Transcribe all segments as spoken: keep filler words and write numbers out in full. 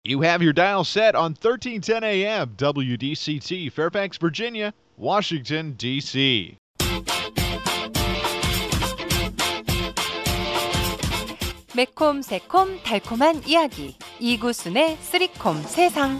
You have your dial set on thirteen ten A M W D C T, Fairfax, Virginia, Washington, D C 매콤, 새콤, 달콤한 이야기. 이구순의 쓰리콤 세상.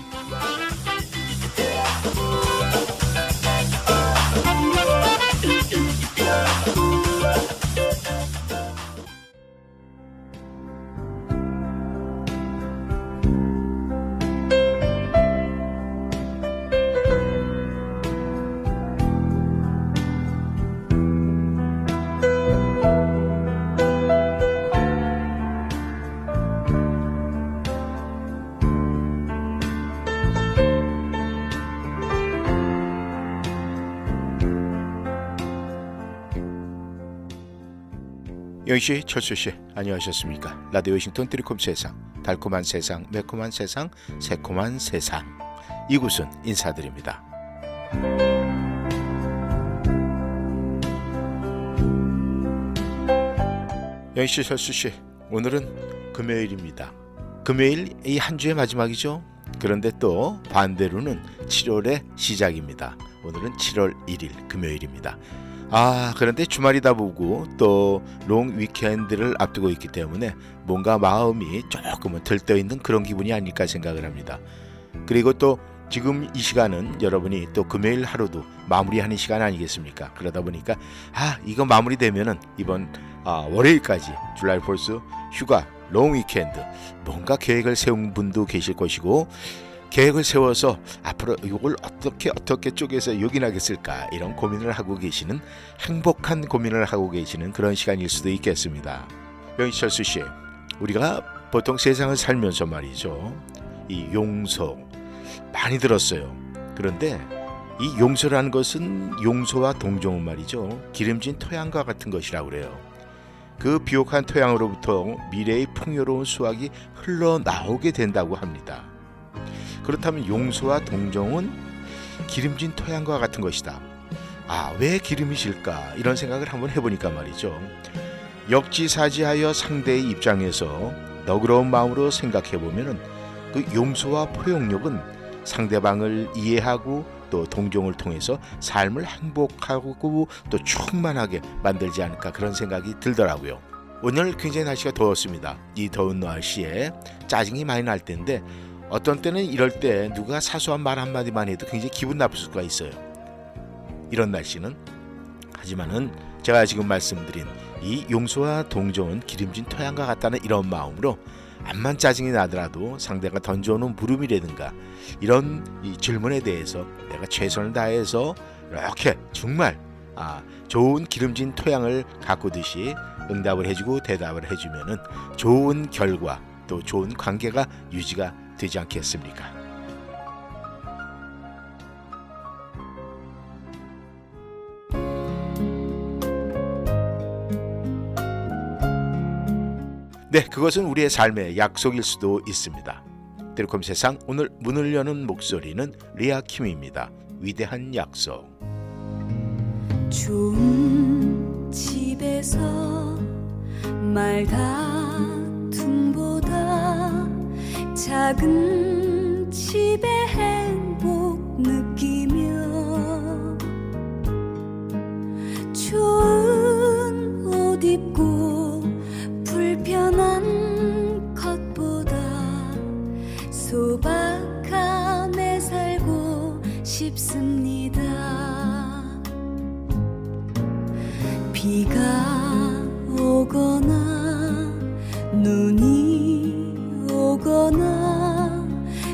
영희씨, 철수씨, 안녕하셨습니까? 라디오 워싱턴 쓰리콤 세상, 달콤한 세상, 매콤한 세상, 새콤한 세상, 이곳은 인사드립니다. 영희씨, 철수씨, 오늘은 금요일입니다. 금요일 이 한 주의 마지막이죠. 그런데 또 반대로는 칠월의 시작입니다. 오늘은 칠월 일일 금요일입니다. 아, 그런데 주말이다 보고 또 롱 위켄드를 앞두고 있기 때문에 뭔가 마음이 조금은 들떠있는 그런 기분이 아닐까 생각을 합니다. 그리고 또 지금 이 시간은 여러분이 또 금요일 하루도 마무리하는 시간 아니겠습니까? 그러다 보니까 아, 이거 마무리되면은 이번 아, 월요일까지 줄라이 포스 휴가 롱 위켄드 뭔가 계획을 세운 분도 계실 것이고, 계획을 세워서 앞으로 이걸 어떻게 어떻게 쪼개서 요긴하게 쓸까 이런 고민을 하고 계시는, 행복한 고민을 하고 계시는 그런 시간일 수도 있겠습니다. 영희철수 씨, 우리가 보통 세상을 살면서 말이죠, 이 용서 많이 들었어요. 그런데 이 용서라는 것은 용서와 동정은 말이죠, 기름진 토양과 같은 것이라고 그래요. 그 비옥한 토양으로부터 미래의 풍요로운 수확이 흘러나오게 된다고 합니다. 그렇다면 용서와 동정은 기름진 토양과 같은 것이다. 아, 왜 기름이 질까? 이런 생각을 한번 해보니까 말이죠, 역지사지하여 상대의 입장에서 너그러운 마음으로 생각해보면 그 용서와 포용력은 상대방을 이해하고 또 동정을 통해서 삶을 행복하고 또 충만하게 만들지 않을까, 그런 생각이 들더라고요. 오늘 굉장히 날씨가 더웠습니다. 이 더운 날씨에 짜증이 많이 날 텐데, 어떤 때는 이럴 때 누가 사소한 말 한마디만 해도 굉장히 기분 나쁠 수가 있어요. 이런 날씨는. 하지만은 제가 지금 말씀드린 이 용서와 동정은 기름진 토양과 같다는 이런 마음으로 암만 짜증이 나더라도 상대가 던져오는 물음이라든가 이런 이 질문에 대해서 내가 최선을 다해서 이렇게 정말 아, 좋은 기름진 토양을 가꾸듯이 응답을 해주고 대답을 해주면은 좋은 결과 또 좋은 관계가 유지가 되지 않겠습니까? 네, 그것은 우리의 삶의 약속일 수도 있습니다. 쓰리콤 세상, 오늘 문을 여는 목소리는 리아 킴입니다. 위대한 약속. 좋은 집에서 말다툼보다 작은 집의 행복 느끼며 좋은 옷 입고 불편한 것보다 소박함에 살고 싶습니다. 비가 오거나 눈이 오거나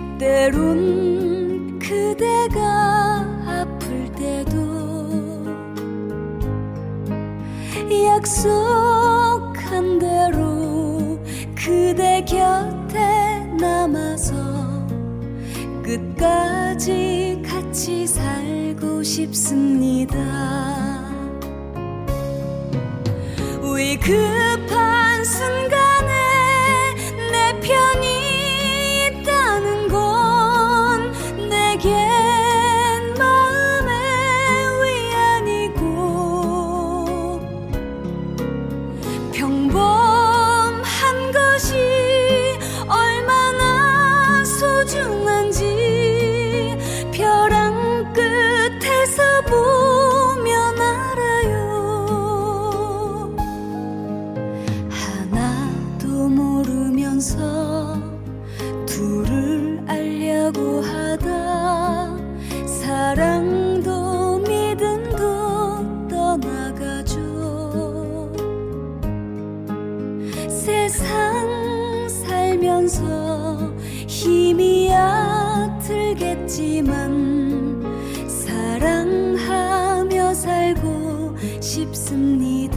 때론 그대가 아플 때도 약속한 대로 그대 곁에 남아서 끝까지 같이 살고 싶습니다. 위급한 순간에 내 편이 있다는 건 내겐 마음의 위안이고, 평범한 것이 얼마나 소 둘을 알려고 하다 사랑도 믿음도 떠나가죠. 세상 살면서 힘이 얕들겠지만 사랑하며 살고 싶습니다.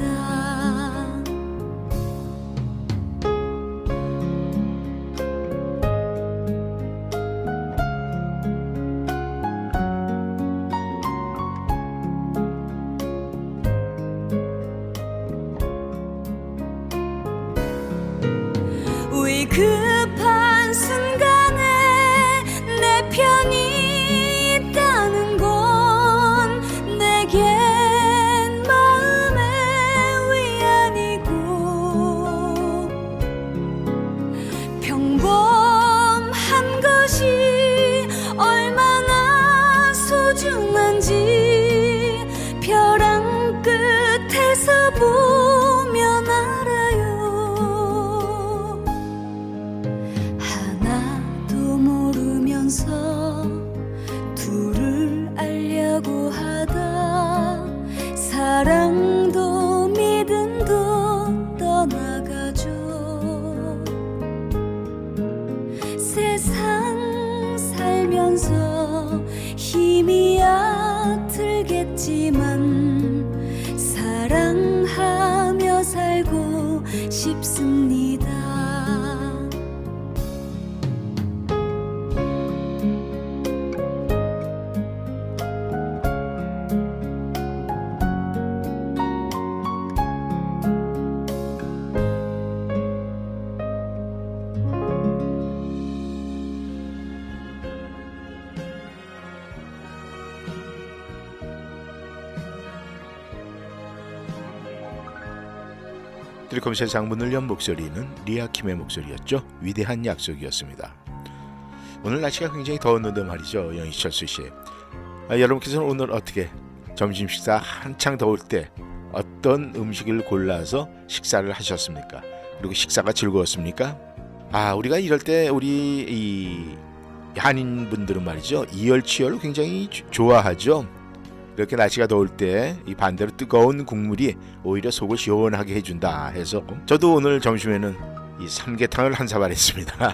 위급한 순간에 내 편이 있다는 건 내겐 마음의 위안이고 평범한 것이 얼마나 소중한지 벼랑 끝에서 보면 알아요. 둘을 알려고 하다 사랑도 믿음도 떠나가죠. 세상 살면서 힘이 얕들겠지만 사랑하며 살고 싶습니다. 트리콤스의 장문을 연 목소리는 리아킴의 목소리였죠. 위대한 약속이었습니다. 오늘 날씨가 굉장히 더웠는데 말이죠, 영희철수 씨. 아, 여러분께서는 오늘 어떻게 점심 식사 한창 더울 때 어떤 음식을 골라서 식사를 하셨습니까? 그리고 식사가 즐거웠습니까? 아, 우리가 이럴 때 우리 이 한인분들은 말이죠, 이열치열을 굉장히 좋아하죠. 이렇게 날씨가 더울 때 이 반대로 뜨거운 국물이 오히려 속을 시원하게 해준다 해서 저도 오늘 점심에는 이 삼계탕을 한 사발 했습니다.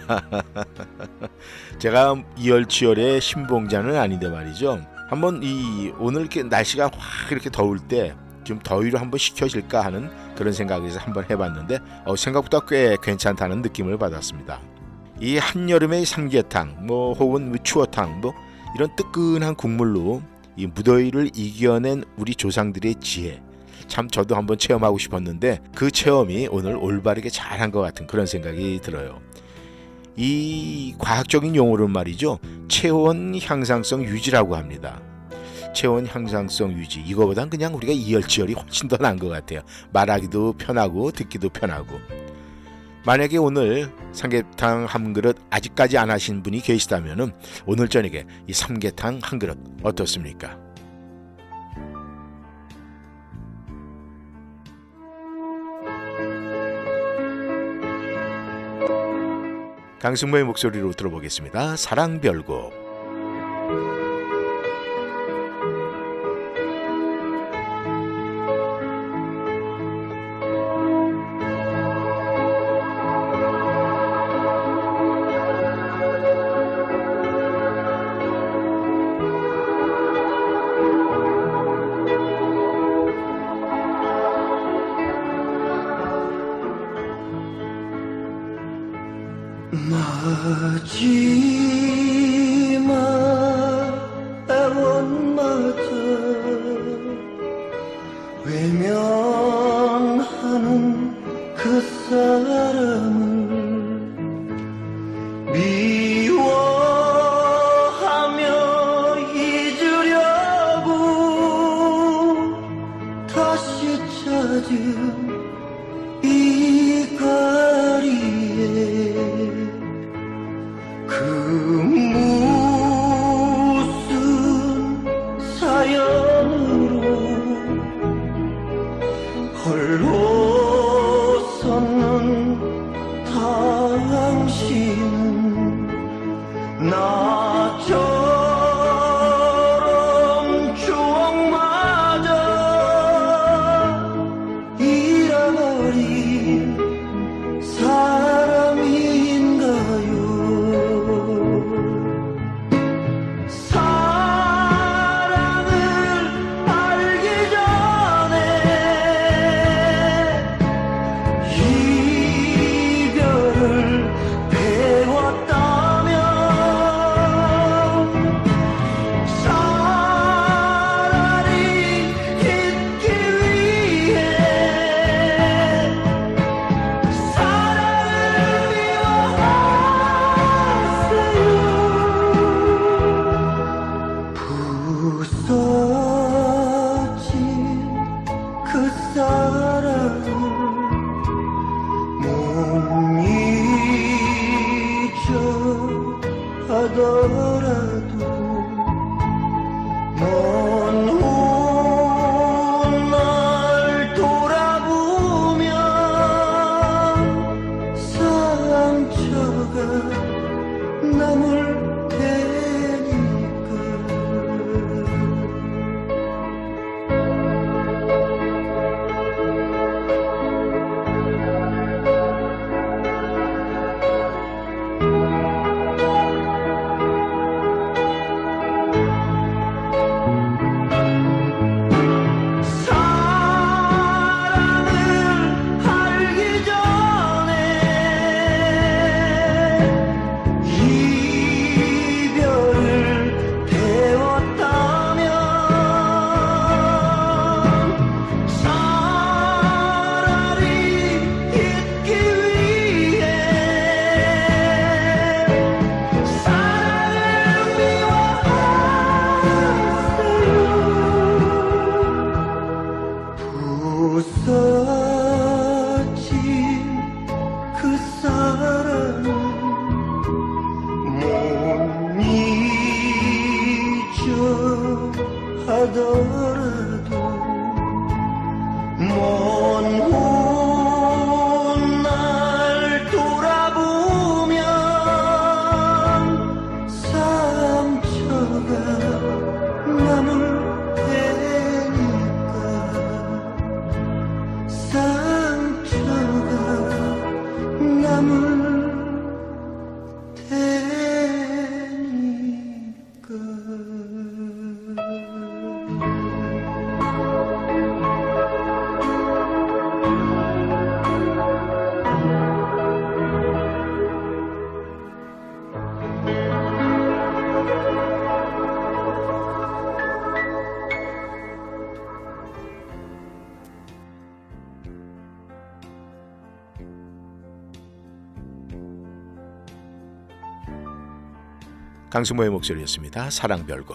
제가 이열치열의 신봉자는 아닌데 말이죠. 한번 이 오늘 이렇게 날씨가 확 이렇게 더울 때 좀 더위로 한번 식혀질까 하는 그런 생각에서 한번 해봤는데 어, 생각보다 꽤 괜찮다는 느낌을 받았습니다. 이 한여름의 삼계탕, 뭐 혹은 추어탕, 뭐 이런 뜨끈한 국물로 이 무더위를 이겨낸 우리 조상들의 지혜, 참 저도 한번 체험하고 싶었는데 그 체험이 오늘 올바르게 잘한 것 같은 그런 생각이 들어요. 이 과학적인 용어로는 말이죠, 체온 향상성 유지라고 합니다. 체온 향상성 유지, 이거보단 그냥 우리가 이열치열이 훨씬 더 나은 것 같아요. 말하기도 편하고 듣기도 편하고. 만약에 오늘 삼계탕 한 그릇 아직까지 안 하신 분이 계시다면 오늘 저녁에 이 삼계탕 한 그릇 어떻습니까? 강승모의 목소리로 들어보겠습니다. 사랑별곡. 마지막 애원마저 외면하는 그 사람을 미워하며 잊으려고 다시 찾은 이 거리에 그 무슨 사연으로 홀로 섰는 당신은 하더라도 먼 훗날 돌아보면 상처가 남을 테니까 강승모의 목소리였습니다. 사랑별거.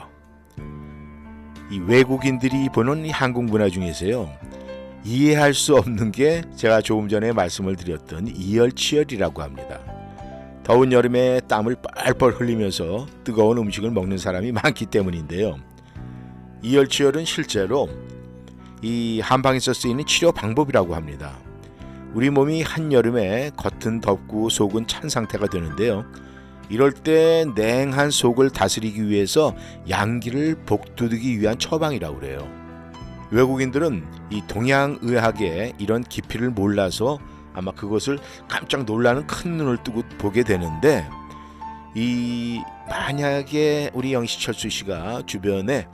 이 외국인들이 보는 이 한국 문화 중에서요, 이해할 수 없는 게 제가 조금 전에 말씀을 드렸던 이열치열이라고 합니다. 더운 여름에 땀을 뻘뻘 흘리면서 뜨거운 음식을 먹는 사람이 많기 때문인데요. 이열치열은 실제로 이 한방에서 쓰이는 치료 방법이라고 합니다. 우리 몸이 한여름에 겉은 덥고 속은 찬 상태가 되는데요. 이럴 때 냉한 속을 다스리기 위해서 양기를 복돋우기 위한 처방이라고 그래요. 외국인들은 이 동양의학의 이런 깊이를 몰라서 아마 그것을 깜짝 놀라는 큰 눈을 뜨고 보게 되는데, 이 만약에 우리 영시철수 씨가 주변에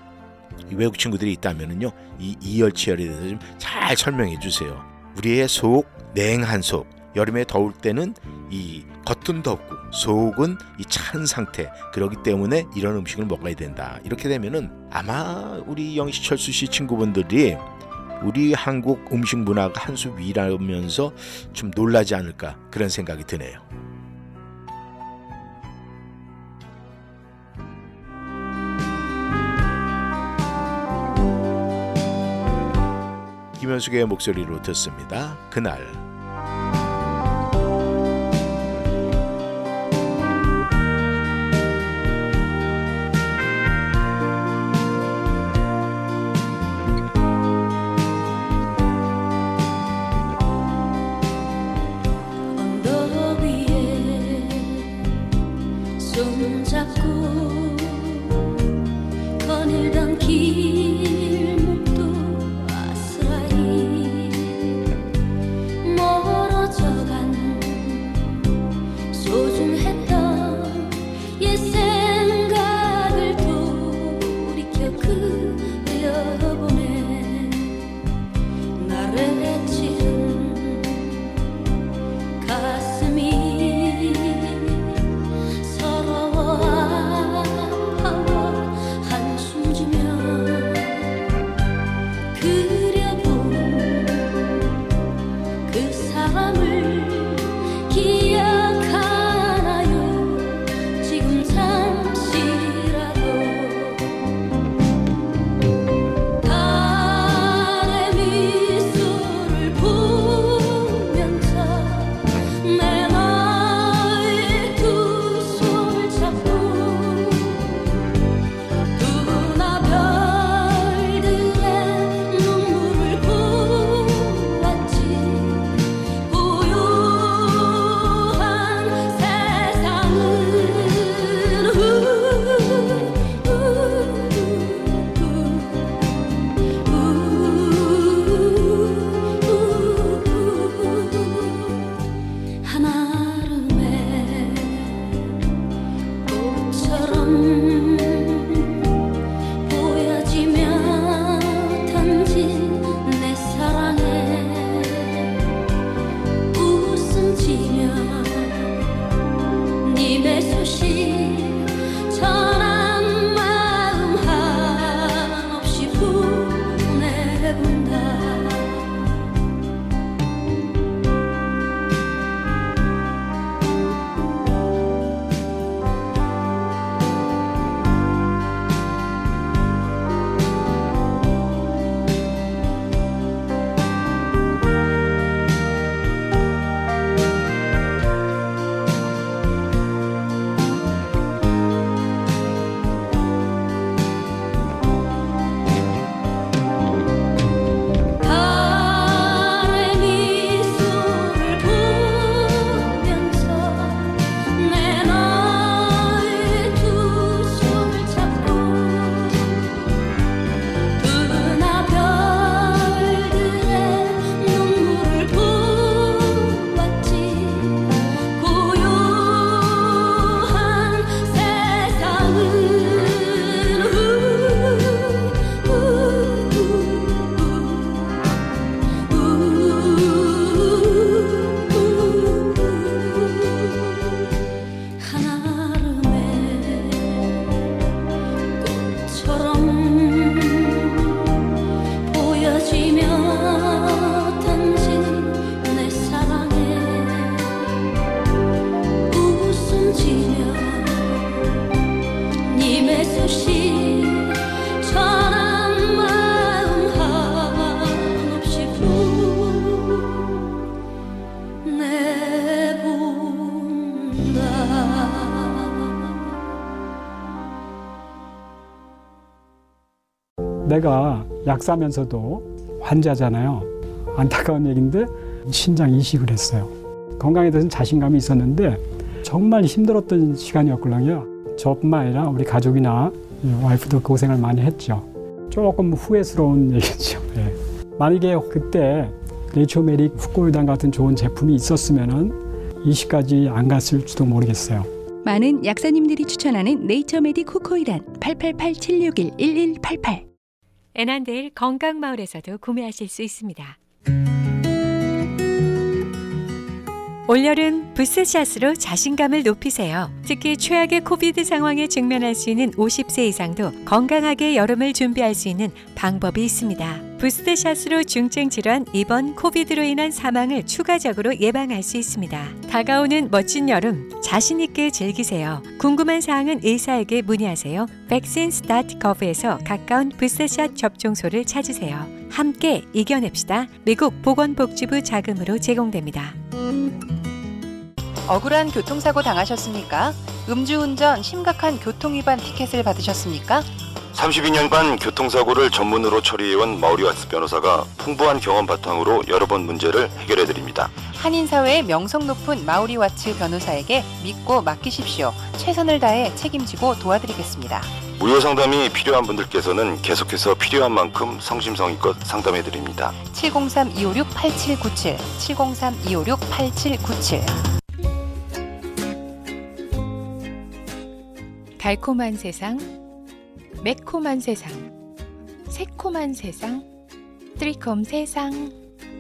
외국 친구들이 있다면은요, 이 이열치열에 대해서 좀 잘 설명해 주세요. 우리의 속, 냉한 속, 여름에 더울 때는 이 겉은 덥고 속은 이 찬 상태, 그렇기 때문에 이런 음식을 먹어야 된다. 이렇게 되면은 아마 우리 영시철수 씨 친구분들이 우리 한국 음식 문화가 한 수 위라면서 좀 놀라지 않을까, 그런 생각이 드네요. 김현숙의 목소리로 듣습니다. 그날. 손잡고 거닐던 길목도 아스라이 멀어져간 소중했던 옛 생각을 돌이켜 그려보네. 나를 치는 가슴이 서러워 아파워 한숨 지며 내가 약사면서도 환자잖아요. 안타까운 얘기인데 신장 이식을 했어요. 건강에 대해서는 자신감이 있었는데 정말 힘들었던 시간이었거든요. 저뿐만 아니라 우리 가족이나 와이프도 고생을 많이 했죠. 조금 후회스러운 얘기죠. 네. 만약에 그때 네이처메딕 후코유단 같은 좋은 제품이 있었으면 이식까지 안 갔을지도 모르겠어요. 많은 약사님들이 추천하는 네이처메딕 후코유단 팔팔팔 칠육일 일일팔팔. 애난데일 건강마을에서도 구매하실 수 있습니다. 올여름 부스샷으로 자신감을 높이세요. 특히 최악의 코비드 상황에 직면할 수 있는 오십 세 이상도 건강하게 여름을 준비할 수 있는 방법이 있습니다. 부스트샷으로 중증 질환, 입원, 코비드로 인한 사망을 추가적으로 예방할 수 있습니다. 다가오는 멋진 여름, 자신 있게 즐기세요. 궁금한 사항은 의사에게 문의하세요. 백신스 닷 거브에서 가까운 부스트샷 접종소를 찾으세요. 함께 이겨냅시다. 미국 보건복지부 자금으로 제공됩니다. 억울한 교통사고 당하셨습니까? 음주운전 심각한 교통위반 티켓을 받으셨습니까? 삼십이 년간 교통사고를 전문으로 처리해온 마우리와츠 변호사가 풍부한 경험 바탕으로 여러 번 문제를 해결해드립니다. 한인사회의 명성 높은 마우리와츠 변호사에게 믿고 맡기십시오. 최선을 다해 책임지고 도와드리겠습니다. 무료 상담이 필요한 분들께서는 계속해서 필요한 만큼 성심성의껏 상담해드립니다. 칠공삼 이오육 팔칠구칠 칠공삼 이오육 팔칠구칠. 달콤한 세상, 매콤한 세상, 새콤한 세상, 쓰리콤 세상.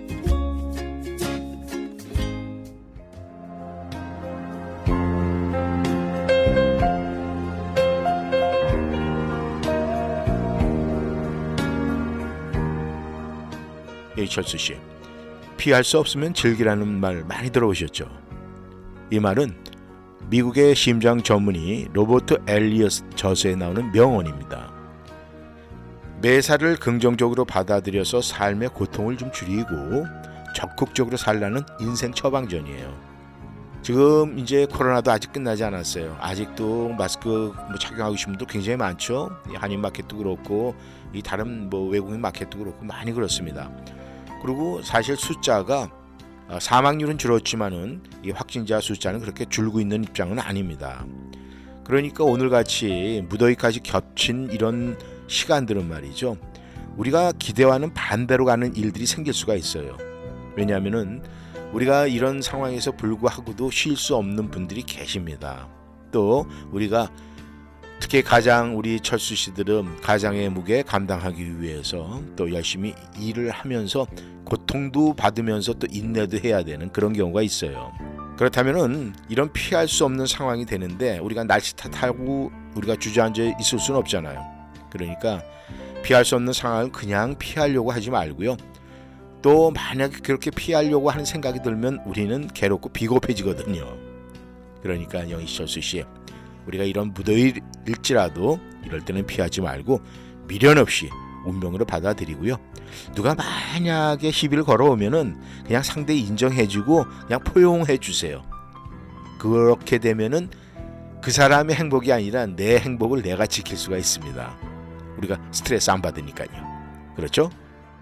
이철수 씨, 피할 수 없으면 즐기라는 말 많이 들어보셨죠? 이 말은 미국의 심장 전문의 로버트 엘리어스 저서에 나오는 명언입니다. 매사를 긍정적으로 받아들여서 삶의 고통을 좀 줄이고 적극적으로 살라는 인생 처방전이에요. 지금 이제 코로나도 아직 끝나지 않았어요. 아직도 마스크 뭐 착용하고 계신 분도 굉장히 많죠. 한인 마켓도 그렇고 이 다른 뭐 외국인 마켓도 그렇고 많이 그렇습니다. 그리고 사실 숫자가 사망률은 줄었지만은 이 확진자 숫자는 그렇게 줄고 있는 입장은 아닙니다. 그러니까 오늘같이 무더위까지 겹친 이런 시간들은 말이죠, 우리가 기대와는 반대로 가는 일들이 생길 수가 있어요. 왜냐하면은 우리가 이런 상황에서 불구하고도 쉴 수 없는 분들이 계십니다. 또 우리가 특히 가장 우리 철수 씨들은 가장의 무게 감당하기 위해서 또 열심히 일을 하면서 고통도 받으면서 또 인내도 해야 되는 그런 경우가 있어요. 그렇다면은 이런 피할 수 없는 상황이 되는데 우리가 날씨 탓하고 우리가 주저앉아 있을 수는 없잖아요. 그러니까 피할 수 없는 상황을 그냥 피하려고 하지 말고요. 또 만약에 그렇게 피하려고 하는 생각이 들면 우리는 괴롭고 비겁해지거든요. 그러니까 영희철수 씨, 우리가 이런 무더위일지라도 이럴 때는 피하지 말고 미련 없이 운명으로 받아들이고요. 누가 만약에 시비를 걸어오면은 그냥 상대 인정해주고 그냥 포용해 주세요. 그렇게 되면은 그 사람의 행복이 아니라 내 행복을 내가 지킬 수가 있습니다. 우리가 스트레스 안 받으니까요. 그렇죠?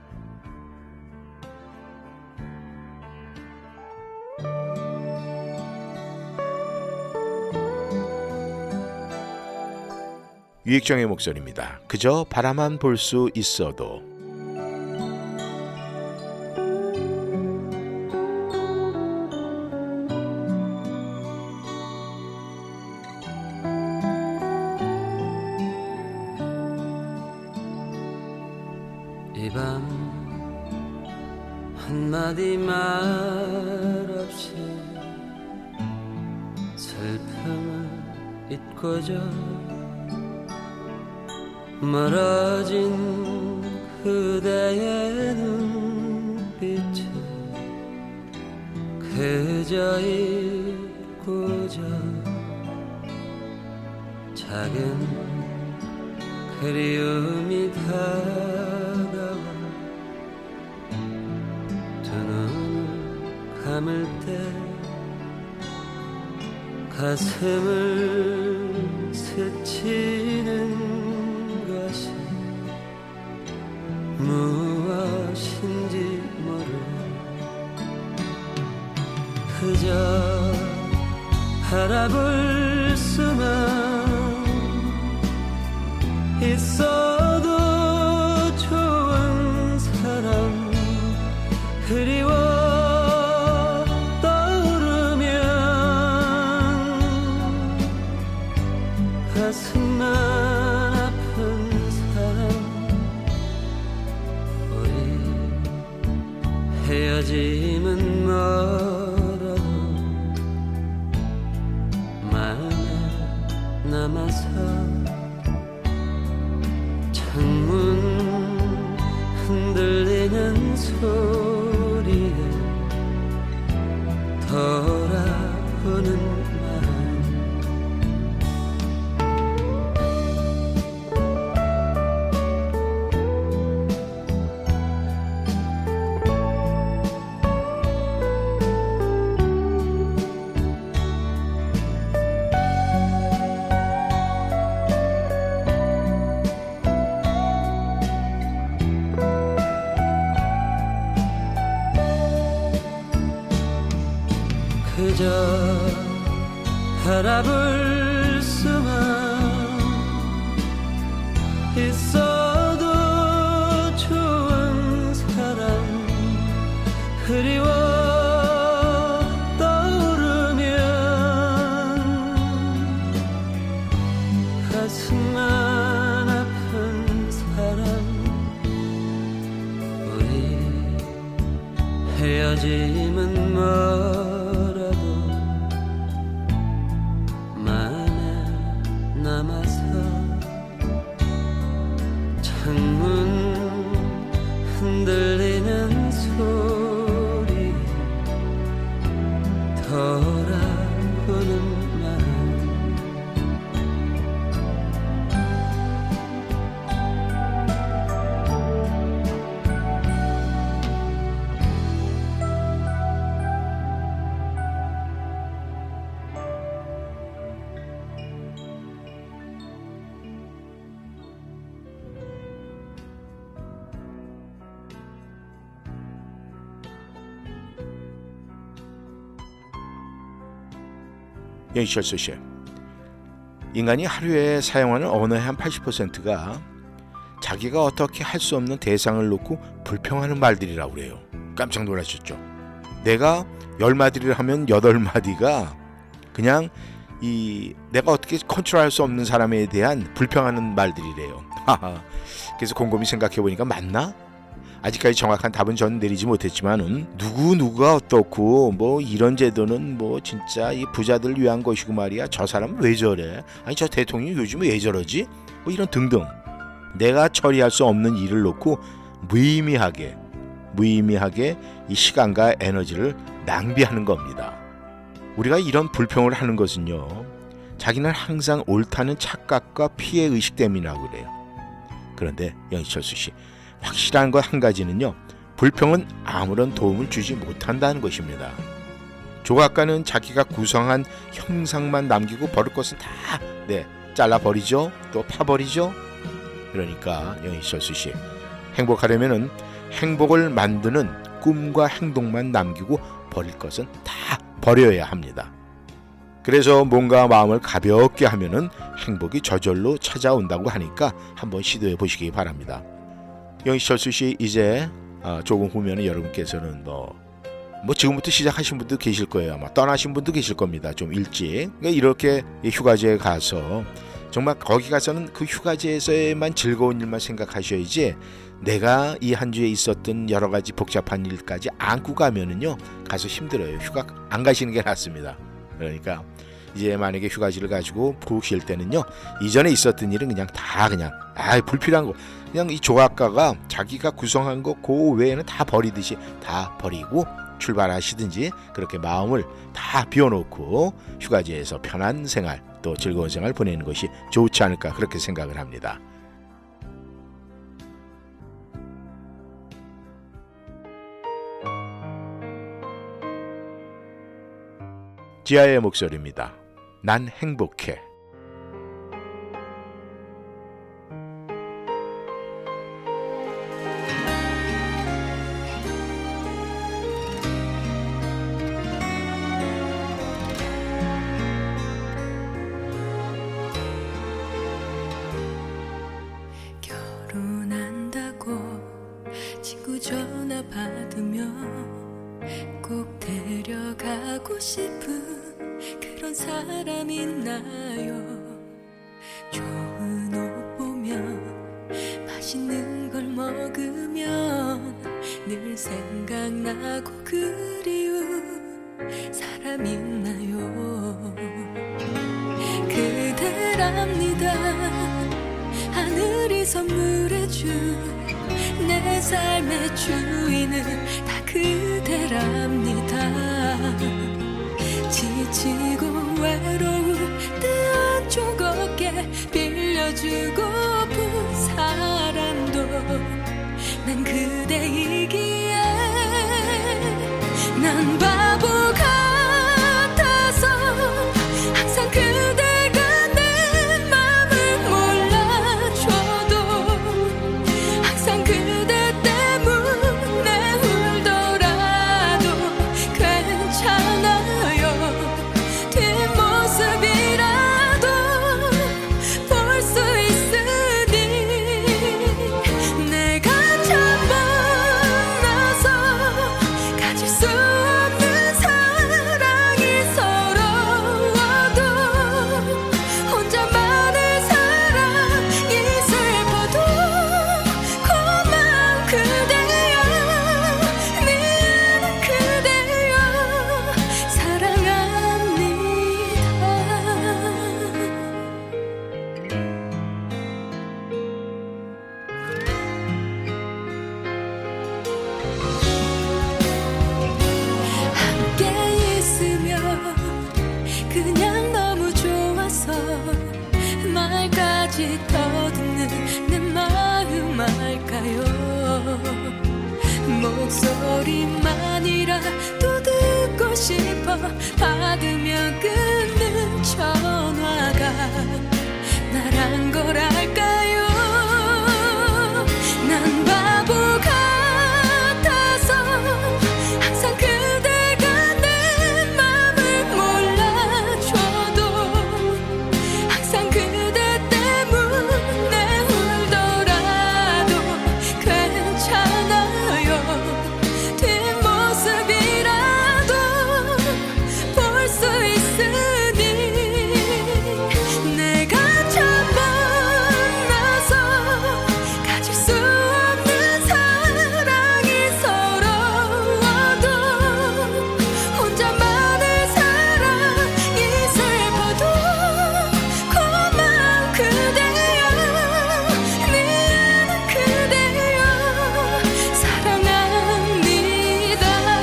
유익정의 목소리입니다. 그저 바라만 볼 수 있어도. 이 밤 한마디 말 없이 슬픔을 잊고자 멀어진 그대의 눈빛에 그저 잊고자 작은 그리움이 다가와 두 눈을 감을 때 가슴을 스치는 것이 가슴만 아픈 사람 우리 헤어짐은 멀어도 마음에 남아서 창문 흔들리는 소리에 돌아오는 그저 바라볼 수만 있어도 좋은 사람 그리워 떠오르면 가슴만 아픈 사람 우리 헤어짐은 뭐 남아서 창문 흔들리는 소리 돌아오는 말 영희철수 씨, 인간이 하루에 사용하는 언어의 한 팔십 퍼센트가 자기가 어떻게 할 수 없는 대상을 놓고 불평하는 말들이라고 그래요. 깜짝 놀라셨죠? 내가 열 마디를 하면 여덟 마디가 그냥 이 내가 어떻게 컨트롤할 수 없는 사람에 대한 불평하는 말들이래요. 그래서 곰곰이 생각해보니까 맞나? 아직까지 정확한 답은 전 내리지 못했지만은 누구 누가 어떻고 뭐 이런 제도는 뭐 진짜 이 부자들 위한 것이고 말이야. 저 사람 왜 저래? 아니 저 대통령이 요즘 왜 저러지? 뭐 이런 등등 내가 처리할 수 없는 일을 놓고 무의미하게 무의미하게 이 시간과 에너지를 낭비하는 겁니다. 우리가 이런 불평을 하는 것은요, 자기는 항상 옳다는 착각과 피해의식 때문이라고 그래요. 그런데 영희철수 씨, 확실한 것 한 가지는요, 불평은 아무런 도움을 주지 못한다는 것입니다. 조각가는 자기가 구성한 형상만 남기고 버릴 것은 다 네, 잘라버리죠. 또 파버리죠. 그러니까 영희철수 씨, 행복하려면은 행복을 만드는 꿈과 행동만 남기고 버릴 것은 다 버려야 합니다. 그래서 뭔가 마음을 가볍게 하면은 행복이 저절로 찾아온다고 하니까 한번 시도해 보시기 바랍니다. 영희철수 씨, 이제 어, 조금 후면은 여러분께서는 뭐, 뭐 지금부터 시작하신 분도 계실 거예요. 아마 떠나신 분도 계실 겁니다. 좀 일찍. 그러니까 이렇게 휴가지에 가서 정말 거기 가서는 그 휴가지에서만 즐거운 일만 생각하셔야지, 내가 이 한 주에 있었던 여러 가지 복잡한 일까지 안고 가면은요, 가서 힘들어요. 휴가 안 가시는 게 낫습니다. 그러니까 이제 만약에 휴가지를 가지고 푹 쉴 때는요, 이전에 있었던 일은 그냥 다 그냥 아 불필요한 거 그냥 이 조각가가 자기가 구성한 거 그 외에는 다 버리듯이 다 버리고 출발하시든지, 그렇게 마음을 다 비워놓고 휴가지에서 편한 생활 또 즐거운 생활 보내는 것이 좋지 않을까, 그렇게 생각을 합니다. 지아의 목소리입니다. 난 행복해. 결혼한다고 친구 전화 받으면 꼭 데려가고 싶은 그런 사람 있나요? 생각나고 그리운 사람 있나요? 그대랍니다. 하늘이 선물해준 내 삶의 주인은 다 그대랍니다. 지치고 외로울 때 한쪽 어깨 빌려주고픈 사람도 난 그대이기에 난 바보 같아서 항상 그대가 내 맘을 몰라줘도 항상 그대 때문에 울더라도 괜찮아요. 뒷모습이라도 볼 수 있으니 내가 참 만나서 가질 수 없는 사랑이 서러워도 혼자만의 사랑이 슬퍼도 고마운 그대여 미안한 그대여 사랑합니다. 함께 있으면 그냥 너무 좋아서 말까지 더듬는 내 마음 알까요? 목소리만이라도 듣고 싶어 받으면 끊는 전화가 나란 걸 알까요? 난 바보 같아서 항상 그대가 내 맘을 몰라줘도 항상 그대 때문에 울더라도 괜찮아요. 뒷모습이라도 볼 수 있으니 내가 참 만나서 가질 수 없는 사랑이 서러워도 혼자만의 사랑이 슬퍼도 고마운 그대여 미안한 그대여 사랑합니다.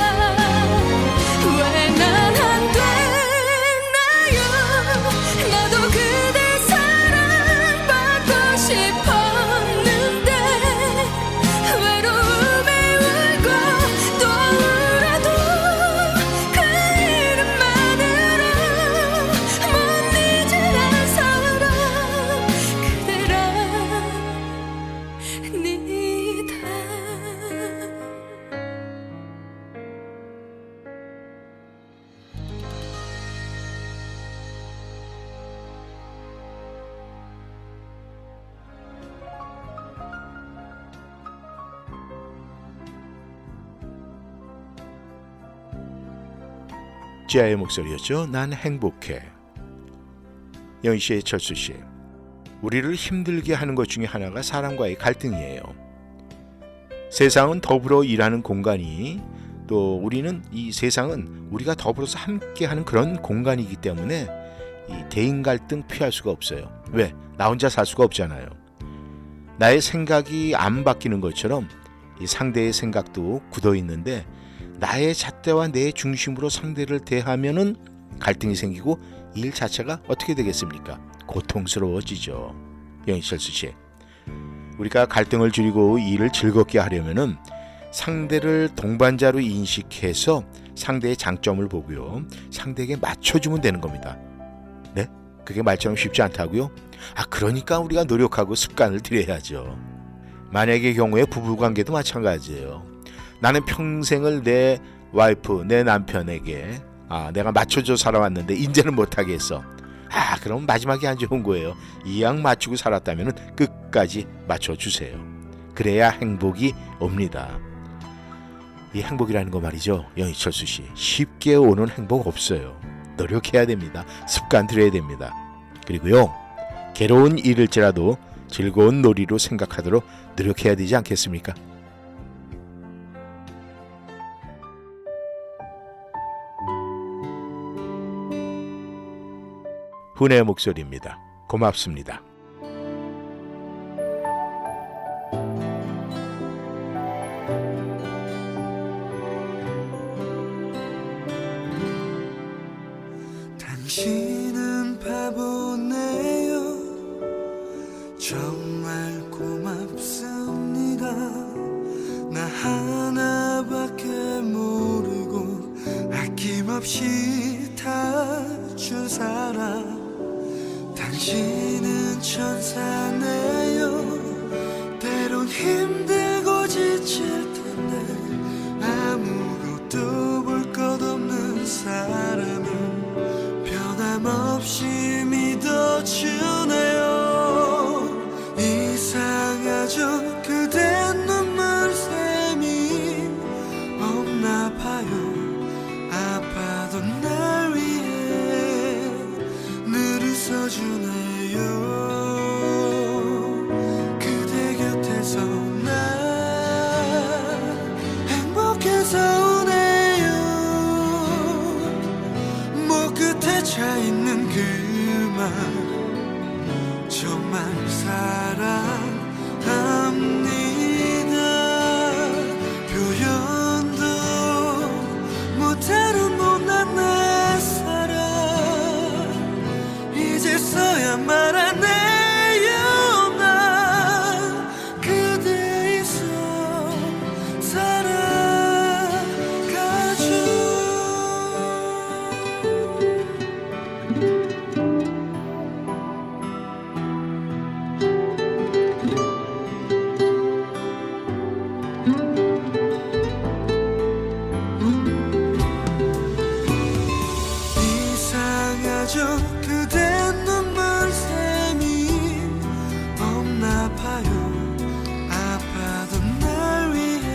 왜 난 안 되나요? 나도 그대 사랑받고 싶었는데 외로움에 울고 또 울어도 그 이름만으로 못 잊을 한 사람 그대랍니다. 지아의 목소리였죠. 난 행복해. 영희 씨의 철수 씨. 우리를 힘들게 하는 것 중에 하나가 사람과의 갈등이에요. 세상은 더불어 일하는 공간이 또 우리는 이 세상은 우리가 더불어서 함께하는 그런 공간이기 때문에 이 대인 갈등 피할 수가 없어요. 왜? 나 혼자 살 수가 없잖아요. 나의 생각이 안 바뀌는 것처럼 이 상대의 생각도 굳어 있는데 나의 잣대와 내 중심으로 상대를 대하면은 갈등이 생기고 일 자체가 어떻게 되겠습니까? 고통스러워지죠. 영희철수 씨, 우리가 갈등을 줄이고 일을 즐겁게 하려면은 상대를 동반자로 인식해서 상대의 장점을 보고요, 상대에게 맞춰주면 되는 겁니다. 네? 그게 말처럼 쉽지 않다고요? 아, 그러니까 우리가 노력하고 습관을 들여야죠. 만약의 경우에 부부관계도 마찬가지예요. 나는 평생을 내 와이프, 내 남편에게 아, 내가 맞춰줘 살아왔는데 이제는 못하겠어. 아, 그럼 마지막이 안 좋은 거예요. 이왕 맞추고 살았다면 끝까지 맞춰주세요. 그래야 행복이 옵니다. 이 행복이라는 거 말이죠, 영희철수 씨, 쉽게 오는 행복 없어요. 노력해야 됩니다. 습관 들여야 됩니다. 그리고요, 괴로운 일일지라도 즐거운 놀이로 생각하도록 노력해야 되지 않겠습니까? 훈의 목소리입니다. 고맙습니다. 당신은 바보네요. 정말 고맙습니다. 나 하나밖에 모르고 아낌없이 다 준 사람. 당신은 천사네요. 때론 힘들고 지칠 텐데 아무것도 볼 것 없는 사람을 변함없이 믿어주네요. 이상하죠, 그댄 눈물샘이 없나 봐요. 아파도 날 위해 늘 웃어주네요. 그대 곁에서 나 행복해서 우네요. 목 끝에 차있는 그 말 정말 사랑합니다. 표현도 못하는 못난 내 사랑 이제서야 말하네요. 난 그대 있어 살아가죠. 이상하죠, 그댄 눈물샘이 없나 봐요. 아파도 날 위해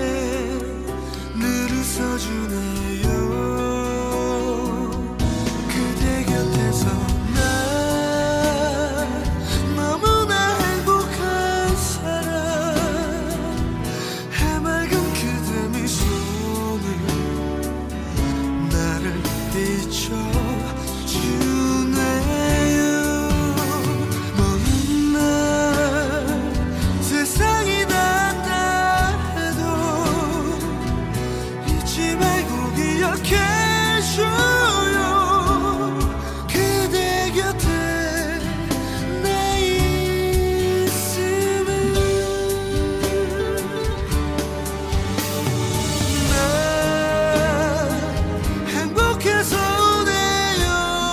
늘 웃어주네요. 그대 곁에서 나 너무나 행복한 사람. 해맑은 그대 미소는 나를 비춰주네요. 먼 날 세상이 닿았다 해도 잊지 말고 기억해줘요. 그대 곁에 나 있음을. 나 행복해서 우네요.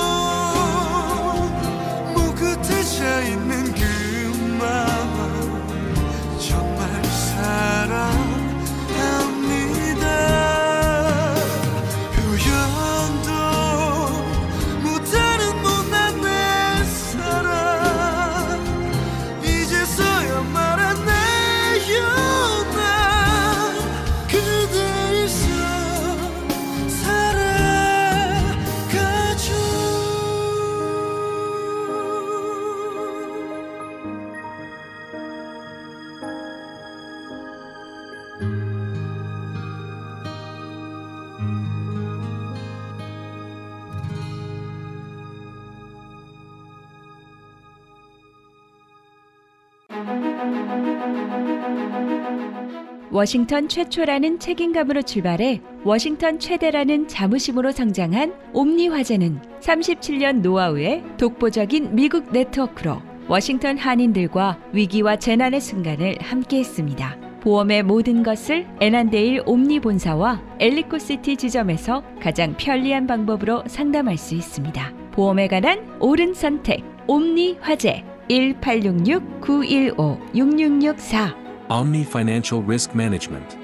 목 끝에 차있는 그 마음 정말 사랑합니다. 표현도 못하는 못난 내 사랑 이제서야 말하네요. 난 그대 있어 살아가죠. 워싱턴 최초라는 책임감으로 출발해 워싱턴 최대라는 자부심으로 성장한 옴니 화재는 삼십칠 년 노하우의 독보적인 미국 네트워크로 워싱턴 한인들과 위기와 재난의 순간을 함께했습니다. 보험의 모든 것을 애난데일 옴니 본사와 엘리코시티 지점에서 가장 편리한 방법으로 상담할 수 있습니다. 보험에 관한 옳은 선택 옴니 화재 일팔육육 구일오 육육육사 Omni Financial Risk Management.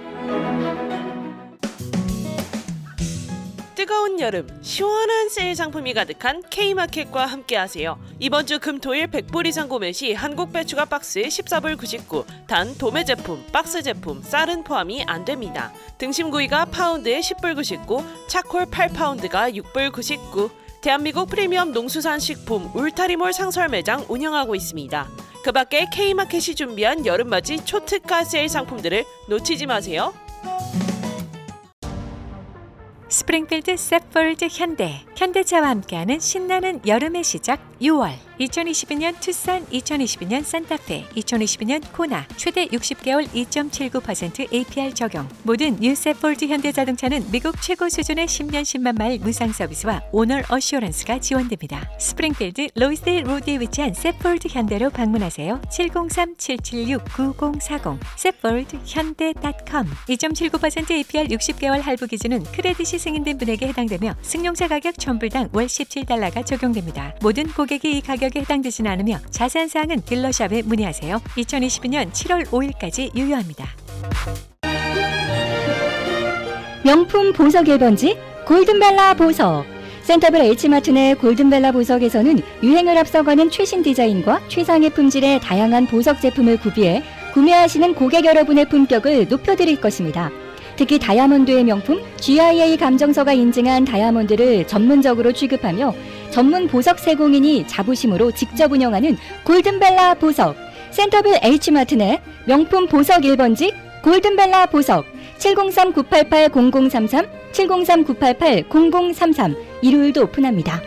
뜨거운 여름, 시원한 세일 상품이 가득한 K마켓과 함께하세요. 이번 주 금토일 백 불 이상 구매 시 한국 배추가 박스에 십사 불 구십구, 단 도매 제품, 박스 제품, 쌀은 포함이 안 됩니다. 등심구이가 파운드에 십 불 구십구, 차콜 팔 파운드가 육 불 구십구. 대한민국 프리미엄 농수산 식품 울타리몰 상설 매장 운영하고 있습니다. 그 밖에 K마켓이 준비한 여름맞이 초특가 세일 상품들을 놓치지 마세요. 스프링필드 세폴드 현대 현대차와 함께하는 신나는 여름의 시작 유월. 이천이십이 년 투싼, 이천이십이 년 산타페, 이천이십이 년 코나 최대 육십 개월 이 점 칠구 퍼센트 에이피알 적용. 모든 뉴세폴드 현대자동차는 미국 최고 수준의 십 년 십만 마일 무상 서비스와 오너 어슈어런스가 지원됩니다. 스프링필드 로이스데일 로드에 위치한 세폴드 현대로 방문하세요. 칠공삼 칠칠육 구공사공 세폴드 현대 닷컴. 이 점 칠구 퍼센트 에이피알 육십 개월 할부 기준은 크레딧이 승인된 분에게 해당되며 승용차 가격 천 불당 월 십칠 달러가 적용됩니다. 모든 고객이 이 가격에 해당되지는 않으며 자세한 사항은 딜러샵에 문의하세요. 이천이십이 년 칠월 오일까지 유효합니다. 명품 보석 일 번지 골든벨라 보석. 센터빌 H마트 내 골든벨라 보석에서는 유행을 앞서가는 최신 디자인과 최상의 품질의 다양한 보석 제품을 구비해 구매하시는 고객 여러분의 품격을 높여드릴 것입니다. 특히 다이아몬드의 명품 지아이에이 감정서가 인증한 다이아몬드를 전문적으로 취급하며 전문 보석 세공인이 자부심으로 직접 운영하는 골든벨라 보석. 센터빌 H마트 내 명품 보석 일 번지 골든벨라 보석. 칠공삼 구팔팔 공공삼삼 칠공삼 구팔팔 공공삼삼 일요일도 오픈합니다.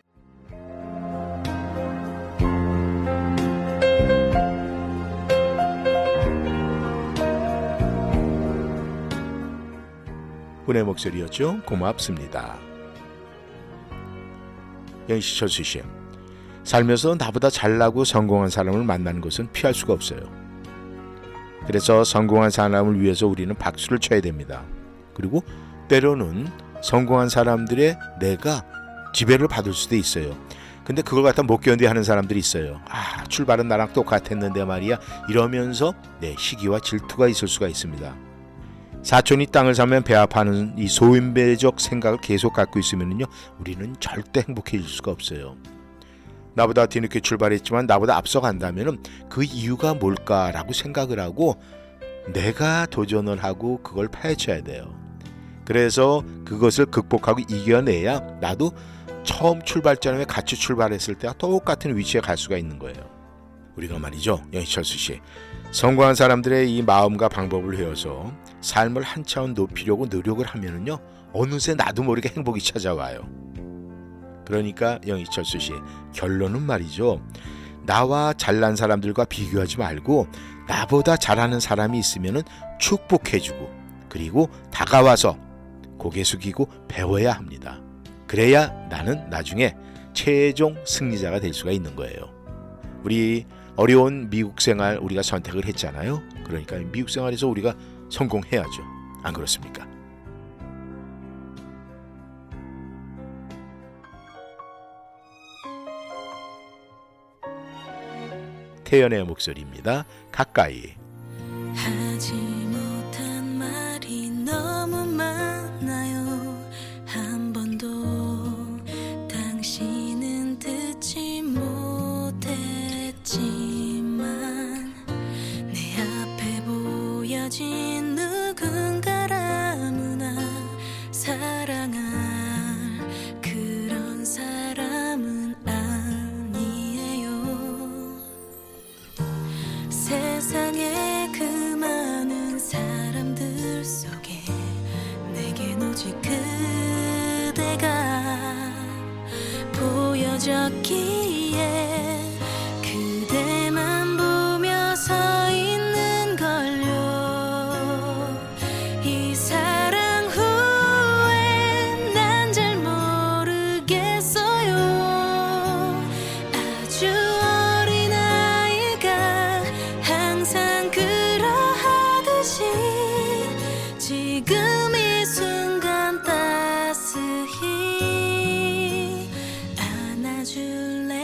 분의 목소리였죠. 고맙습니다. 영희씨, 철수씨, 살면서 나보다 잘나고 성공한 사람을 만나는 것은 피할 수가 없어요. 그래서 성공한 사람을 위해서 우리는 박수를 쳐야 됩니다. 그리고 때로는 성공한 사람들의 내가 지배를 받을 수도 있어요. 근데 그걸 갖다 못 견뎌 하는 사람들이 있어요. 아, 출발은 나랑 똑같았는데 말이야, 이러면서 내 시기와 질투가 있을 수가 있습니다. 사촌이 땅을 사면 배 아파하는 이 소인배적 생각을 계속 갖고 있으면요, 우리는 절대 행복해질 수가 없어요. 나보다 뒤늦게 출발했지만 나보다 앞서간다면 그 이유가 뭘까라고 생각을 하고 내가 도전을 하고 그걸 파헤쳐야 돼요. 그래서 그것을 극복하고 이겨내야 나도 처음 출발점에 같이 출발했을 때와 똑같은 위치에 갈 수가 있는 거예요. 우리가 말이죠, 영희철수씨, 성공한 사람들의 이 마음과 방법을 배워서 삶을 한 차원 높이려고 노력을 하면은요, 어느새 나도 모르게 행복이 찾아와요. 그러니까 영희철수씨, 결론은 말이죠, 나와 잘난 사람들과 비교하지 말고 나보다 잘하는 사람이 있으면은 축복해주고, 그리고 다가와서 고개 숙이고 배워야 합니다. 그래야 나는 나중에 최종 승리자가 될 수가 있는 거예요. 우리 어려운 미국 생활 우리가 선택을 했잖아요. 그러니까 미국 생활에서 우리가 성공해야죠. 안 그렇습니까? 태연의 목소리입니다. 가까이. 하지 못한 말이 너무 많아요. 한 번도 당신은 듣지 못했지만 내 앞에 보여진 누군가라무나 사랑할 그런 사람은 아니에요. 세상에 그 많은 사람들 속에 내겐 오직 그대가 보여졌기에 그대만 보며 서 있는 걸요. 이 사랑 후에 난 잘 모르겠어요. 아주 어린 아이가 항상 그러하듯이 지금 이 순간 따스히 안아줄래.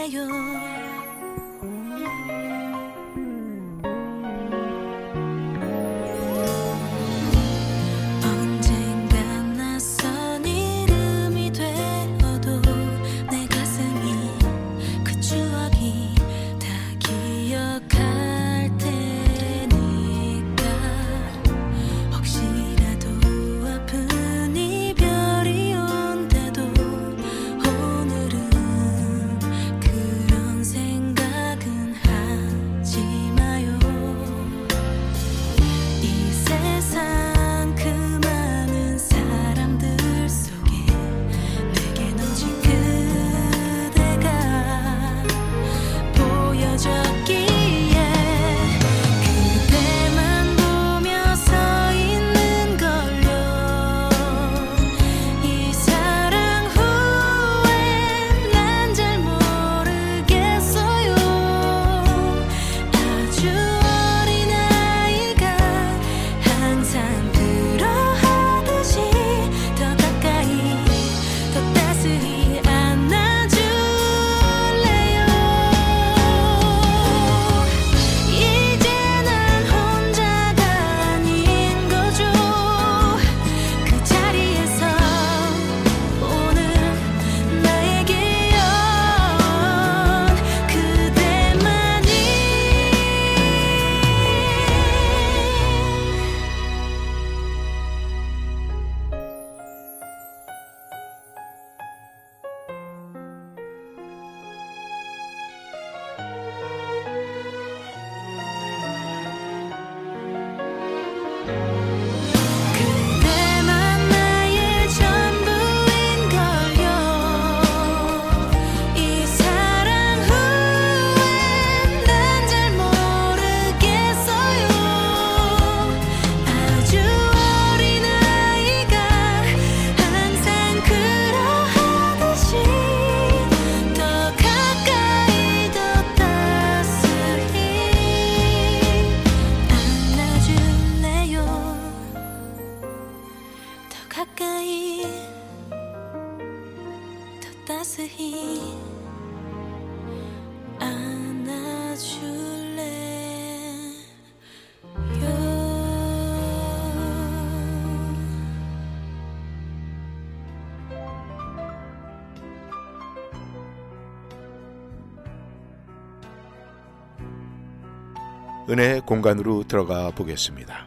은혜의 공간으로 들어가 보겠습니다.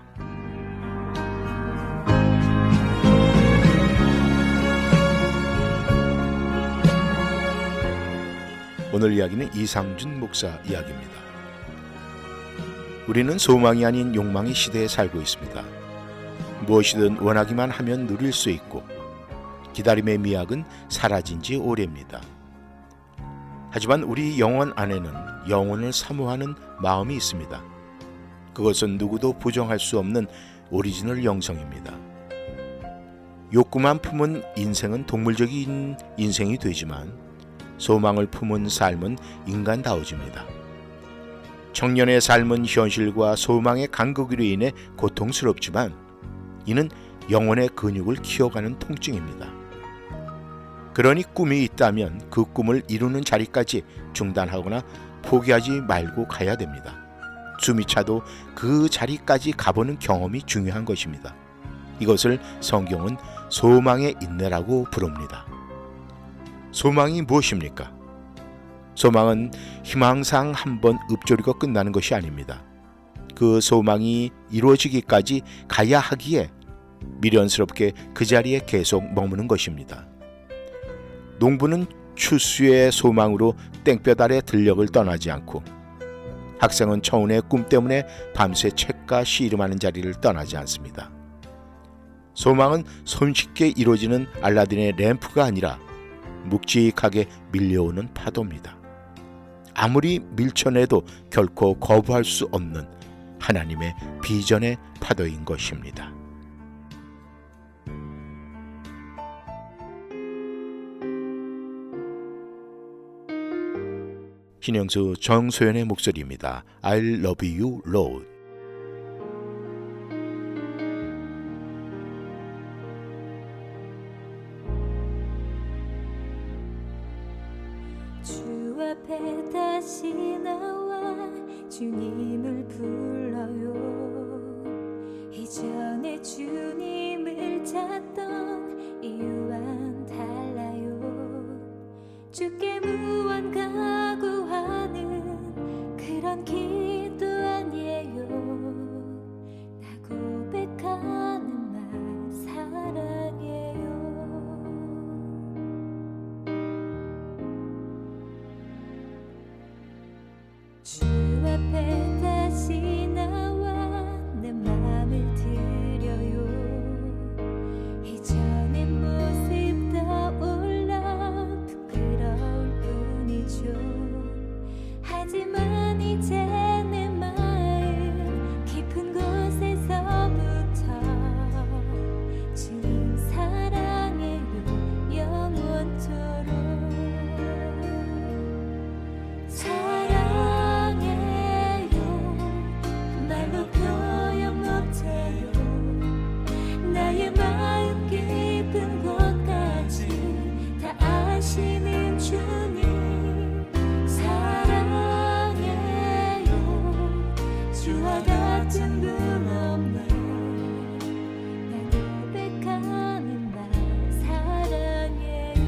오늘 이야기는 이상준 목사 이야기입니다. 우리는 소망이 아닌 욕망의 시대에 살고 있습니다. 무엇이든 원하기만 하면 누릴 수 있고 기다림의 미학은 사라진 지 오래입니다. 하지만 우리 영혼 안에는 영혼을 사모하는 마음이 있습니다. 그것은 누구도 부정할 수 없는 오리지널 영성입니다. 욕구만 품은 인생은 동물적인 인생이 되지만 소망을 품은 삶은 인간다워집니다. 청년의 삶은 현실과 소망의 간극으로 인해 고통스럽지만 이는 영혼의 근육을 키워가는 통증입니다. 그러니 꿈이 있다면 그 꿈을 이루는 자리까지 중단하거나 포기하지 말고 가야 됩니다. 숨이 차도 그 자리까지 가보는 경험이 중요한 것입니다. 이것을 성경은 소망의 인내라고 부릅니다. 소망이 무엇입니까? 소망은 희망상 한번 읊조리고 끝나는 것이 아닙니다. 그 소망이 이루어지기까지 가야 하기에 미련스럽게 그 자리에 계속 머무는 것입니다. 농부는 추수의 소망으로 땡볕 아래 들녘을 떠나지 않고 학생은 처운의 꿈 때문에 밤새 책과 씨름하는 자리를 떠나지 않습니다. 소망은 손쉽게 이루어지는 알라딘의 램프가 아니라 묵직하게 밀려오는 파도입니다. 아무리 밀쳐내도 결코 거부할 수 없는 하나님의 비전의 파도인 것입니다. 신영수 정소연의 목소리입니다. I'll love you, Lord. 주 앞에 다시 나와 주님을 불러요. 이전에 주님을 찾던 이유와는 달라요. 주께 무언가 구하는 그런 기도 아니에요. 나 고백하는 말 사랑해요. 주 앞에 다시 나와 내 맘을 드려요. 이전의 모습 떠올라 부끄러울 뿐이죠. 하지만 이제 내 마음 깊은 곳에서부터 주님 사랑해요. 영원토록 사랑해요. 말로 표현 못해요. 나의 마음 깊은 곳까지 다 아시는 주님 사랑해요. 주와 같은 분 없네. 나 고백하는 말 사랑해요.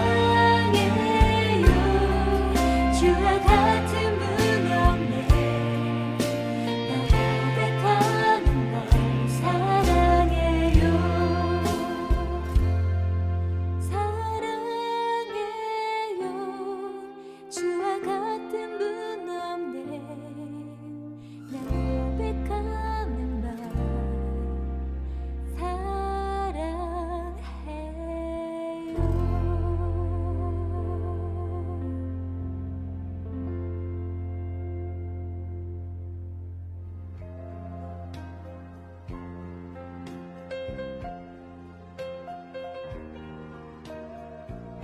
주와 같은 분 없네.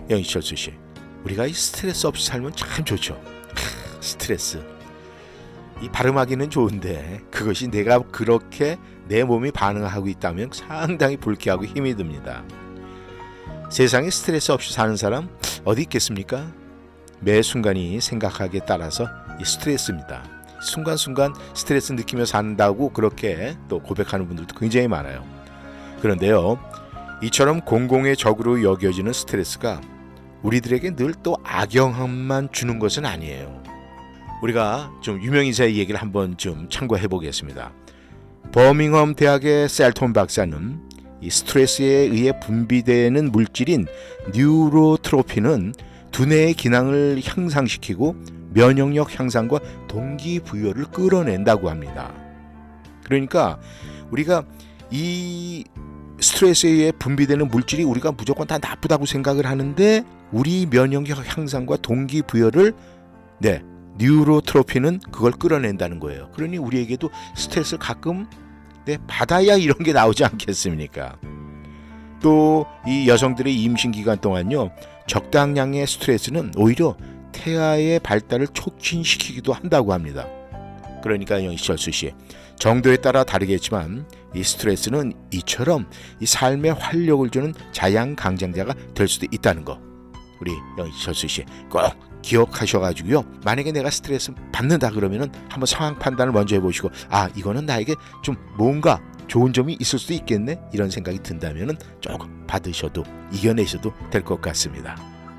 영희철수 씨, 우리가 이 스트레스 없이 살면 참 좋죠. 크, 스트레스. 이 발음하기는 좋은데 그것이 내가 그렇게 내 몸이 반응하고 있다면 상당히 불쾌하고 힘이 듭니다. 세상에 스트레스 없이 사는 사람 어디 있겠습니까? 매 순간이 생각하기에 따라서 이 스트레스입니다. 순간순간 스트레스 느끼며 산다고 그렇게 또 고백하는 분들도 굉장히 많아요. 그런데요, 이처럼 공공의 적으로 여겨지는 스트레스가 우리들에게 늘 또 악영향만 주는 것은 아니에요. 우리가 좀 유명인사의 얘기를 한번 좀 참고해 보겠습니다. 버밍엄 대학의 셀톤 박사는 이 스트레스에 의해 분비되는 물질인 뉴로트로핀은 두뇌의 기능을 향상시키고 면역력 향상과 동기부여를 끌어낸다고 합니다. 그러니까 우리가 이 스트레스에 의해 분비되는 물질이 우리가 무조건 다 나쁘다고 생각을 하는데 우리 면역력 향상과 동기부여를 네, 뉴로트로핀은 그걸 끌어낸다는 거예요. 그러니 우리에게도 스트레스를 가끔 네, 받아야 이런 게 나오지 않겠습니까? 또 이 여성들의 임신 기간 동안요, 적당량의 스트레스는 오히려 태아의 발달을 촉진시키기도 한다고 합니다. 그러니까 영희철수 씨, 정도에 따라 다르겠지만 이 스트레스는 이처럼 이 삶에 활력을 주는 자양강장자가 될 수도 있다는 거, 우리 영희철수 씨 꼭 기억하셔가지고요, 만약에 내가 스트레스 받는다 그러면은 한번 상황 판단을 먼저 해보시고, 아 이거는 나에게 좀 뭔가 좋은 점이 있을 수도 있겠네, 이런 생각이 든다면은 조금 받으셔도 이겨내셔도 될 것 같습니다.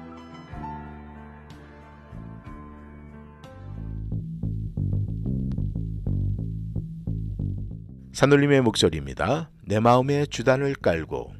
산울림의 목소리입니다. 내 마음에 주단을 깔고.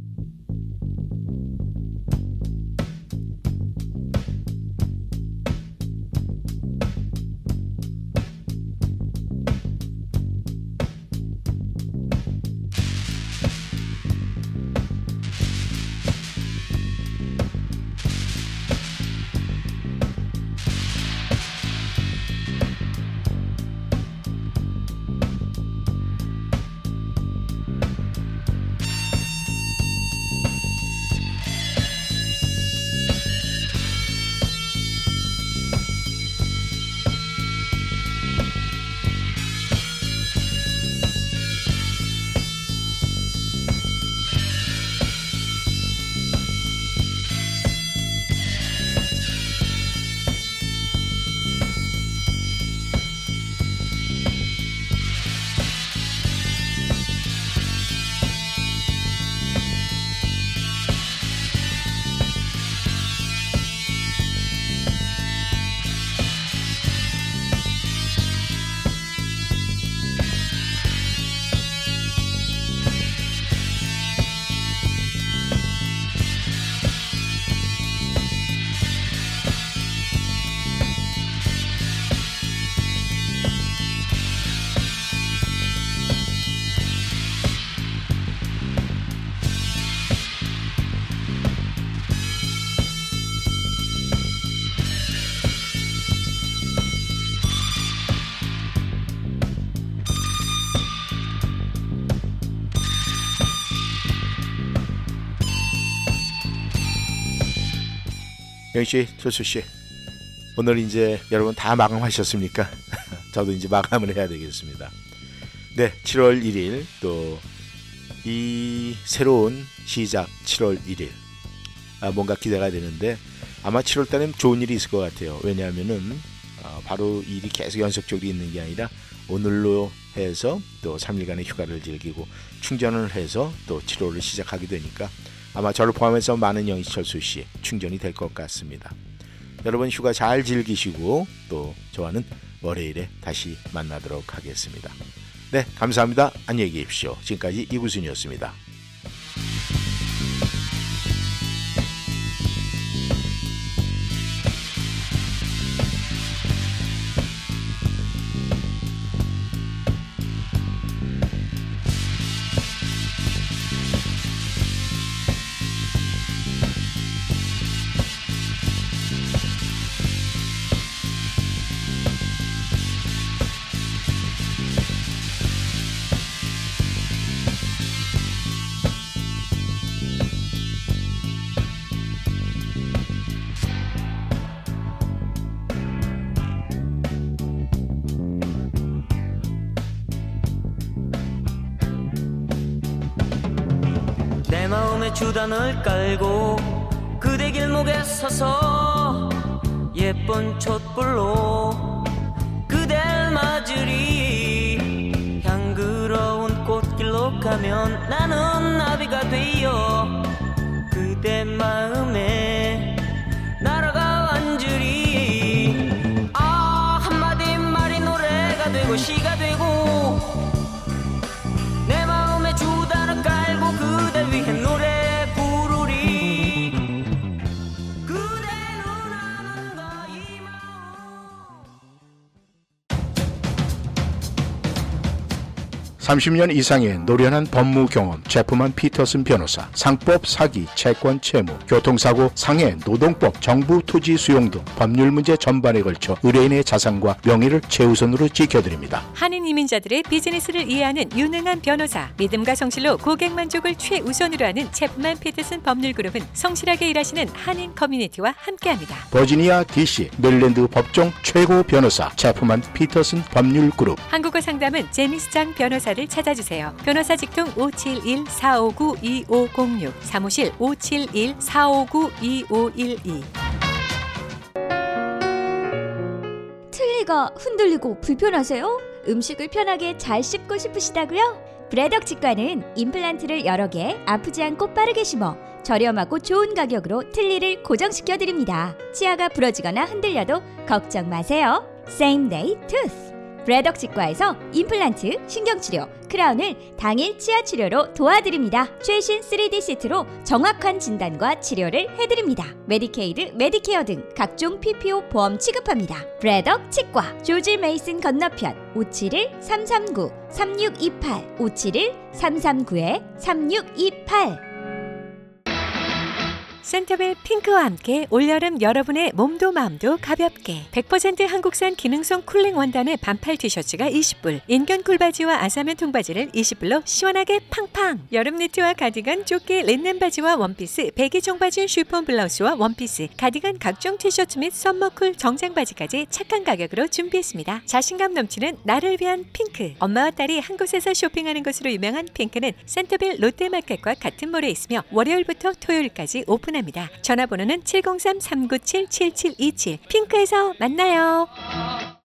영희씨, 철수씨, 오늘 이제 여러분 다 마감하셨습니까? 저도 이제 마감을 해야 되겠습니다. 네, 칠월 일일 또 이 새로운 시작 칠월 일일, 아, 뭔가 기대가 되는데 아마 칠월 달엔 좋은 일이 있을 것 같아요. 왜냐하면은 어, 바로 일이 계속 연속적으로 있는 게 아니라 오늘로 해서 또 삼 일간의 휴가를 즐기고 충전을 해서 또 칠월을 시작하게 되니까 아마 저를 포함해서 많은 영희철수씨 충전이 될 것 같습니다. 여러분 휴가 잘 즐기시고 또 저와는 월요일에 다시 만나도록 하겠습니다. 네, 감사합니다. 안녕히 계십시오. 지금까지 이구순이었습니다. 마음에 주단을 깔고 그대 길목에 서서 예쁜 촛불로 그댈 맞으리. 향그러운 꽃길로 가면 나는 나비가 되어 그대 마음에 날아가 앉으리. 아, 한마디 말이 노래가 되고 시가 되고 내 마음에 주단을 깔고 그대 위해 노래 부르리. 그대는 아는가 이 삼십 년 이상의 노련한 법무 경험, 제프만 피터슨 변호사, 상법, 사기, 채권, 채무, 교통사고, 상해, 노동법, 정부 투지 수용 등 법률 문제 전반에 걸쳐 의뢰인의 자산과 명예를 최우선으로 지켜드립니다. 한인 이민자들의 비즈니스를 이해하는 유능한 변호사, 믿음과 성실로 고객 만족을 최우선으로 하는 제프만 피터슨 법률그룹은 성실하게 일하시는 한인 커뮤니티와 함께합니다. 버지니아 디씨, 멜랜드 법정 최고 변호사, 제프만 피터슨 법률그룹. 한국어 상담은 제니스장 변호사를 찾아주세요. 변호사 직통 오칠일 사오구 이오공육, 사무실 오칠일 사오구 이오일이. 틀니가 흔들리고 불편하세요? 음식을 편하게 잘 씹고 싶으시다고요? 브레덕 치과는 임플란트를 여러 개 아프지 않고 빠르게 심어 저렴하고 좋은 가격으로 틀니를 고정시켜 드립니다. 치아가 부러지거나 흔들려도 걱정 마세요. Same Day Tooth. 브레덕 치과에서 임플란트, 신경치료, 크라운을 당일 치아 치료로 도와드립니다. 최신 쓰리디 시트로 정확한 진단과 치료를 해드립니다. 메디케이드, 메디케어 등 각종 피피오 보험 취급합니다. 브레덕 치과, 조지 메이슨 건너편 오칠일 삼삼구 삼육이팔 오칠일 삼삼구 삼육이팔. 센터벨 핑크와 함께 올여름 여러분의 몸도 마음도 가볍게 백 퍼센트 한국산 기능성 쿨링 원단의 반팔 티셔츠가 이십 불, 인견 쿨바지와 아사면 통바지를 이십 불로 시원하게 팡팡. 여름 니트와 가디건, 조끼, 린넨 바지와 원피스, 배기 청바지, 쉬폰 블라우스와 원피스, 가디건 각종 티셔츠 및 썸머쿨 정장 바지까지 착한 가격으로 준비했습니다. 자신감 넘치는 나를 위한 핑크. 엄마와 딸이 한 곳에서 쇼핑하는 것으로 유명한 핑크는 센터벨 롯데마켓과 같은 몰에 있으며 월요일부터 토요일까지 오픈합니다. 전화번호는 칠공삼 삼구칠 칠칠이칠. 핑크에서 만나요.